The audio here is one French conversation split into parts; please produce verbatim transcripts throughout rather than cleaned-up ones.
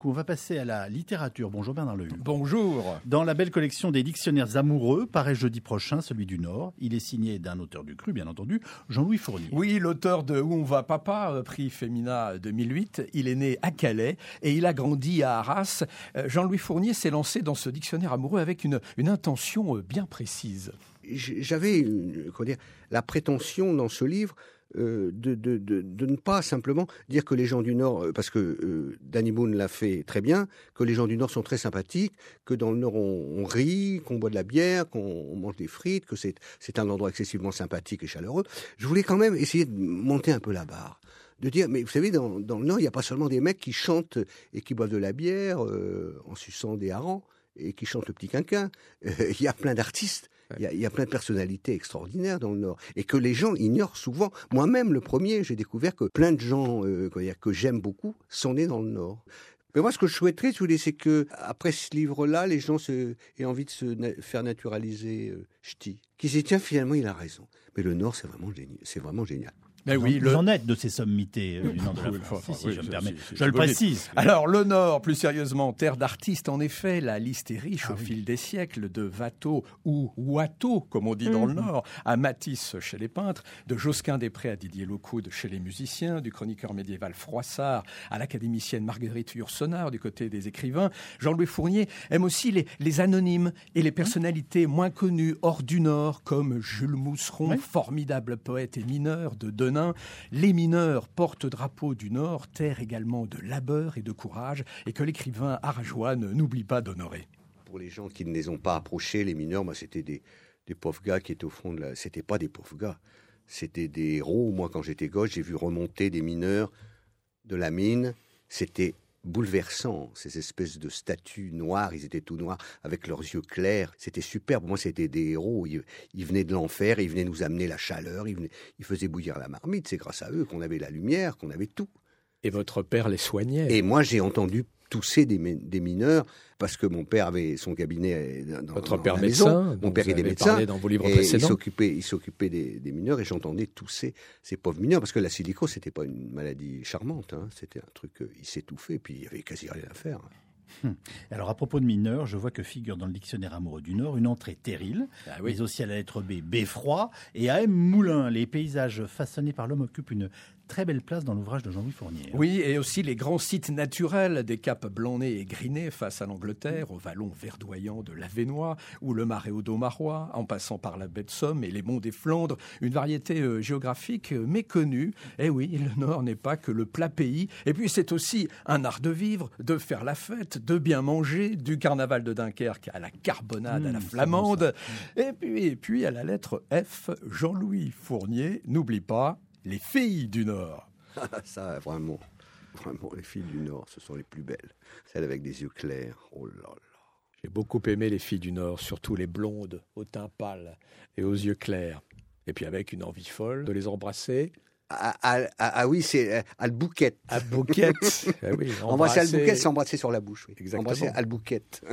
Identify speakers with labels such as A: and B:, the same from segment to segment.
A: On va passer à la littérature. Bonjour Bernard Lehu.
B: Bonjour.
A: Dans la belle collection des dictionnaires amoureux, paraît jeudi prochain, celui du Nord. Il est signé d'un auteur du cru, bien entendu, Jean-Louis Fournier.
B: Oui, l'auteur de Où on va papa, prix Femina deux mille huit. Il est né à Calais et il a grandi à Arras. Jean-Louis Fournier s'est lancé dans ce dictionnaire amoureux avec une, une intention bien précise.
C: J'avais une, comment dire, la prétention dans ce livre Euh, de, de, de, de ne pas simplement dire que les gens du Nord, parce que euh, Danny Boone l'a fait très bien, que les gens du Nord sont très sympathiques, que dans le Nord on, on rit, qu'on boit de la bière, qu'on mange des frites, que c'est, c'est un endroit excessivement sympathique et chaleureux. Je voulais quand même essayer de monter un peu la barre, de dire, mais vous savez, dans, dans le Nord, il n'y a pas seulement des mecs qui chantent et qui boivent de la bière euh, en suçant des harengs et qui chantent le petit quinquin. Euh, il y a plein d'artistes. Il y, a, il y a plein de personnalités extraordinaires dans le Nord et que les gens ignorent souvent. Moi-même, le premier, j'ai découvert que plein de gens euh, que j'aime beaucoup sont nés dans le Nord. Mais moi, ce que je souhaiterais, je voulais, c'est que après ce livre-là, les gens se, aient envie de se na- faire naturaliser euh, ch'ti. Qui se disent, tiens, finalement, il a raison. Mais le Nord, c'est vraiment génial. C'est vraiment génial.
A: Mais oui, vous le... en êtes de ces sommités euh, du nord de la France. Oui, si, si, oui, je me permets.
B: Si, si,
A: je le précise.
B: Alors, le Nord, plus sérieusement, terre d'artistes, en effet, la liste est riche ah, au oui. fil des siècles, de Watteau ou Watteau, comme on dit mmh. dans le Nord, à Matisse chez les peintres, de Josquin-des-Prés à Didier Locoud chez les musiciens, du chroniqueur médiéval Froissart à l'académicienne Marguerite Yourcenar du côté des écrivains. Jean-Louis Fournier aime aussi les, les anonymes et les personnalités moins connues hors du Nord, comme Jules Mousseron, oui. formidable poète et mineur de Denain. Les mineurs porte-drapeau du Nord, terre également de labeur et de courage, et que l'écrivain arageois n'oublie pas d'honorer.
C: Pour les gens qui ne les ont pas approchés, les mineurs, moi, c'était des, des pauvres gars qui étaient au fond de la... C'était pas des pauvres gars, c'était des héros. Moi, quand j'étais gosse, j'ai vu remonter des mineurs de la mine. C'était bouleversant, ces espèces de statues noires, ils étaient tout noirs, avec leurs yeux clairs, c'était superbe. Moi, c'était des héros, ils, ils venaient de l'enfer, ils venaient nous amener la chaleur, ils, venaient, ils faisaient bouillir la marmite, c'est grâce à eux qu'on avait la lumière, qu'on avait tout.
B: Et votre père les soignait.
C: Et moi, j'ai entendu tousser des, des mineurs, parce que mon père avait son cabinet dans,
B: votre
C: dans
B: père
C: la
B: médecin,
C: maison. Mon père était médecin,
B: dans vos livres
C: et
B: précédents.
C: il s'occupait, il s'occupait des, des mineurs, et j'entendais tousser ces pauvres mineurs, parce que la silicose, c'était pas une maladie charmante, hein, c'était un truc, il s'étouffait, puis il y avait quasi rien à faire.
A: Hum. Alors à propos de mineurs, je vois que figure dans le dictionnaire amoureux du Nord une entrée terrible, ah oui. mais aussi à la lettre B, beffroi, et à M. Moulin. Les paysages façonnés par l'homme occupent une très belle place dans l'ouvrage de Jean-Louis Fournier.
B: Oui, et aussi les grands sites naturels des caps Blanc-Nez et Grinet face à l'Angleterre, au vallon verdoyant de l'Avesnois ou le marais audomarois, en passant par la baie de Somme et les monts des Flandres, une variété euh, géographique euh, méconnue. Et oui, le Nord n'est pas que le plat pays, et puis c'est aussi un art de vivre, de faire la fête, de bien manger, du carnaval de Dunkerque à la carbonade, mmh, à la flamande, bon, et puis, et puis à la lettre F, Jean-Louis Fournier, n'oublie pas, les filles du Nord.
C: Ça, vraiment, vraiment, les filles du Nord, ce sont les plus belles. Celles avec des yeux clairs, oh là là.
B: J'ai beaucoup aimé les filles du Nord, surtout les blondes, au teint pâle et aux yeux clairs. Et puis avec une envie folle de les embrasser.
C: Ah, ah, ah, ah oui, c'est Albouquette.
B: Albouquette. Ah oui,
C: embrasser Albouquette, c'est embrasser sur la bouche. Oui.
B: Exactement.
C: Embrasser Albouquette.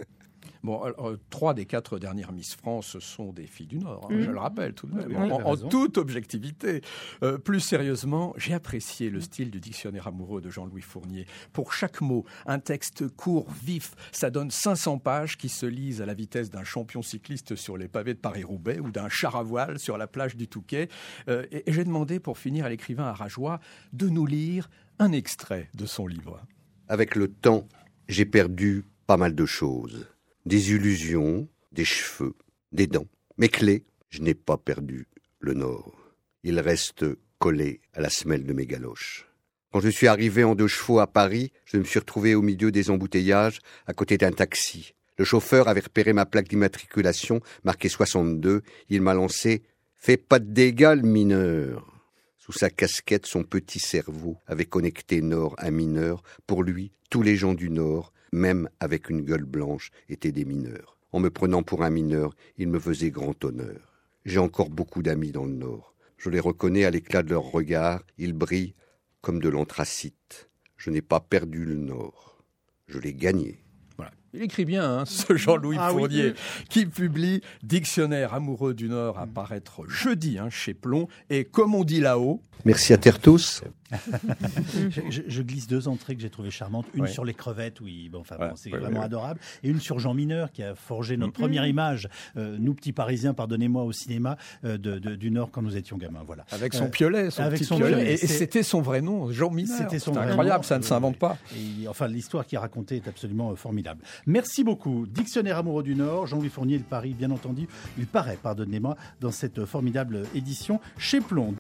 B: Bon, alors, trois des quatre dernières Miss France sont des filles du Nord, hein, mmh. je le rappelle tout de même,
A: oui,
B: en, en toute objectivité. Euh, plus sérieusement, j'ai apprécié le style du dictionnaire amoureux de Jean-Louis Fournier. Pour chaque mot, un texte court, vif, ça donne cinq cents pages qui se lisent à la vitesse d'un champion cycliste sur les pavés de Paris-Roubaix ou d'un char à voile sur la plage du Touquet. Euh, et, et j'ai demandé, pour finir, à l'écrivain arageois de nous lire un extrait de son livre.
C: Avec le temps, j'ai perdu pas mal de choses. Des illusions, des cheveux, des dents. Mes clés, je n'ai pas perdu le Nord. Il reste collé à la semelle de mes galoches. Quand je suis arrivé en deux chevaux à Paris, je me suis retrouvé au milieu des embouteillages, à côté d'un taxi. Le chauffeur avait repéré ma plaque d'immatriculation, marquée soixante-deux. Il m'a lancé « Fais pas de dégâts, le mineur !» Sous sa casquette, son petit cerveau avait connecté Nord à mineur. Pour lui, tous les gens du Nord, même avec une gueule blanche, étaient des mineurs. En me prenant pour un mineur, il me faisait grand honneur. J'ai encore beaucoup d'amis dans le Nord. Je les reconnais à l'éclat de leurs regards. Ils brillent comme de l'anthracite. Je n'ai pas perdu le Nord. Je l'ai gagné.
B: Voilà. Il écrit bien, hein, ce Jean-Louis ah, Fournier, oui, oui. qui publie Dictionnaire amoureux du Nord à paraître jeudi hein, chez Plomb. Et comme on dit là-haut...
C: Merci à terre tous.
A: je, je, je glisse deux entrées que j'ai trouvées charmantes. Une
B: ouais.
A: sur les crevettes, oui, bon, enfin,
B: ouais,
A: bon, c'est
B: ouais,
A: vraiment
B: ouais,
A: adorable. Et une sur Jean Mineur, qui a forgé notre mmh. première image, euh, nous petits Parisiens, pardonnez-moi, au cinéma euh, de, de, du Nord quand nous étions gamins. Voilà.
B: Avec son
A: euh,
B: piolet, son
A: avec
B: petit
A: son
B: piolet.
A: piolet.
B: Et, et c'était son vrai nom, Jean Mineur.
A: C'était son
B: c'est
A: vrai
B: incroyable,
A: nom.
B: ça ne s'invente pas.
A: Et, enfin, l'histoire qui est racontée est absolument formidable. Merci beaucoup. Dictionnaire amoureux du Nord, Jean-Louis Fournier, le Paris, bien entendu. Il paraît, pardonnez-moi, dans cette formidable édition chez Plon.